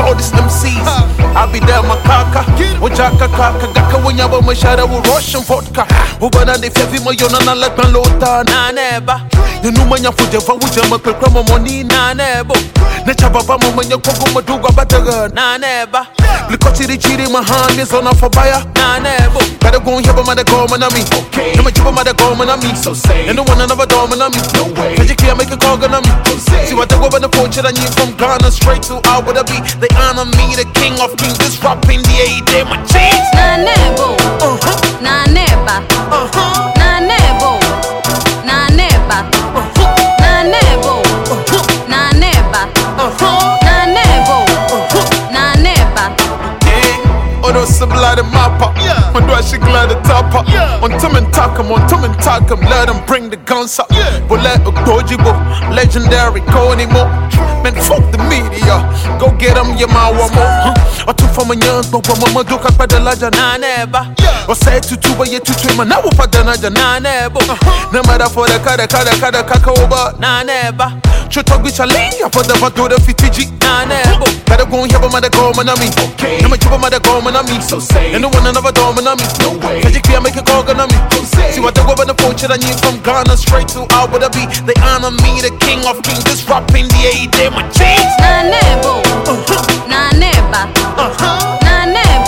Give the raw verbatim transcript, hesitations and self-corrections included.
all these M Cs. I'll be there, my kaka. Ojaka kaka, gaka wanyaba mashara with Russian vodka. Ubana de fevi mayona na let my lota na neba. You know manya fujeva wujama kwekwa money na nebo. Necha baba manya kogo maduga bataga na neba. Blikoti di chiri my hand is on a fabaya na nebo. Gotta go and hear about the go man me. Okay. Never chiba my go man me. So say. And the one another dog man me. No way. Magic make a call on me. See what the go on the porch and you from Ghana straight to Abu Dhabi. They honor me, the king of kings. This rap in the A day, my cheese. Na nebo, uh-huh. Na neba, uh-huh. Na nebo, Na neba, uh-huh. Na nebo, uh-huh. Na neba, uh-huh. Na nebo, uh-huh. Na neba. Yeah, Odo Sabla the mapper. Yeah. When do I she glad the topper? Yeah. On Tim and Takam, on Tim and Takam, let them bring the guns up. Yeah. But let Dojibo, legendary, go anymore. Man, fuck the media. Go get them, your man, one more. Or two from a young, but one more do cut by the larger naneba. Or say to two by your two twin, man, now for the larger nanebo. No matter for the kada kada kada kakaoba, naneba. Chutok which I lay for the Vado the Fitiji, nanebo. Gotta go and have a mother go, man, I mean. Okay. No matter mother go, man, I mean. So say. And the one another door, man, I mean. No way. Magic I make a call, on me. See what they go on the porch and you from Ghana straight to Abu Dhabi. They honor me, the king of kings. This rap in the A day. My cheese. Na nebo, uh-huh. Na neba, uh-huh. Na neba.